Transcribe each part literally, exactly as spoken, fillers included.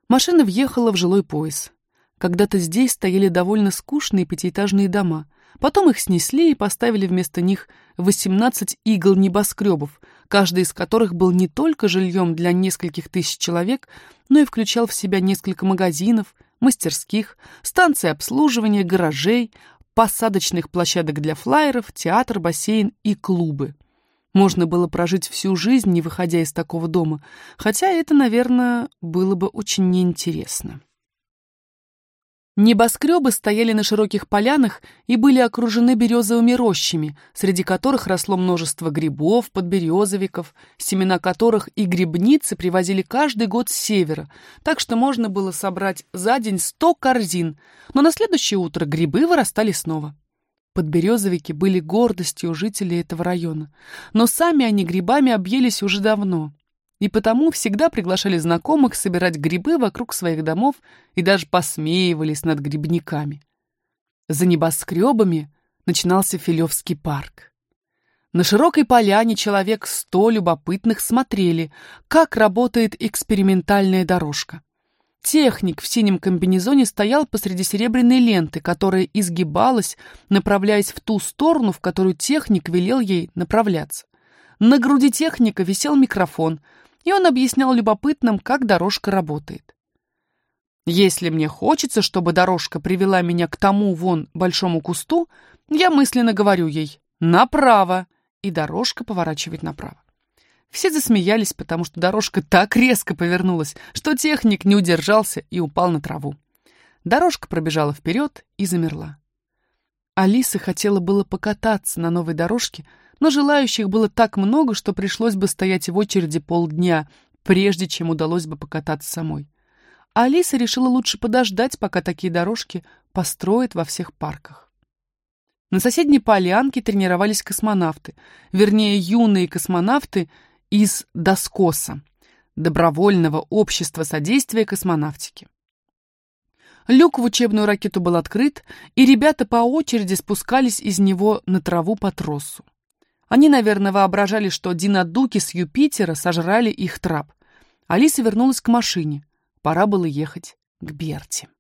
Машина въехала в жилой пояс. Когда-то здесь стояли довольно скучные пятиэтажные дома. Потом их снесли и поставили вместо них восемнадцать игл-небоскребов, каждый из которых был не только жильем для нескольких тысяч человек, но и включал в себя несколько магазинов, мастерских, станций обслуживания, гаражей, посадочных площадок для флайеров, театр, бассейн и клубы. Можно было прожить всю жизнь, не выходя из такого дома, хотя это, наверное, было бы очень неинтересно. Небоскребы стояли на широких полянах и были окружены березовыми рощами, среди которых росло множество грибов, подберезовиков, семена которых и грибницы привозили каждый год с севера, так что можно было собрать за день сто корзин, но на следующее утро грибы вырастали снова. Подберезовики были гордостью жителей этого района, но сами они грибами объелись уже давно. И потому всегда приглашали знакомых собирать грибы вокруг своих домов и даже посмеивались над грибниками. За небоскребами начинался Филевский парк. На широкой поляне человек сто любопытных смотрели, как работает экспериментальная дорожка. Техник в синем комбинезоне стоял посреди серебряной ленты, которая изгибалась, направляясь в ту сторону, в которую техник велел ей направляться. На груди техника висел микрофон, и он объяснял любопытным, как дорожка работает. Если мне хочется, чтобы дорожка привела меня к тому вон большому кусту, я мысленно говорю ей «направо», и дорожка поворачивает направо. Все засмеялись, потому что дорожка так резко повернулась, что техник не удержался и упал на траву. Дорожка пробежала вперед и замерла. Алиса хотела было покататься на новой дорожке, но желающих было так много, что пришлось бы стоять в очереди полдня, прежде чем удалось бы покататься самой. А Алиса решила лучше подождать, пока такие дорожки построят во всех парках. На соседней полянке тренировались космонавты, вернее, юные космонавты из Доскоса, Добровольного общества содействия космонавтике. Люк в учебную ракету был открыт, и ребята по очереди спускались из него на траву по тросу. Они, наверное, воображали, что динодуки с Юпитера сожрали их трап. Алиса вернулась к машине. Пора было ехать к Берти.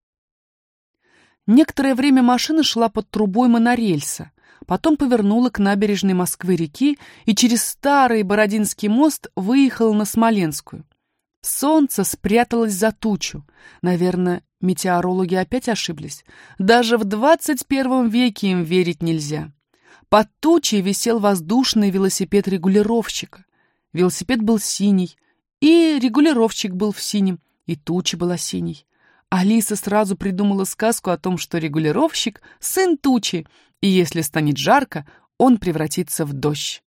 Некоторое время машина шла под трубой монорельса, потом повернула к набережной Москвы-реки и через старый Бородинский мост выехала на Смоленскую. Солнце спряталось за тучу. Наверное, метеорологи опять ошиблись. Даже в двадцать первом веке им верить нельзя. Под тучей висел воздушный велосипед регулировщика. Велосипед был синий, и регулировщик был в синем, и туча была синей. Алиса сразу придумала сказку о том, что регулировщик — сын тучи, и если станет жарко, он превратится в дождь.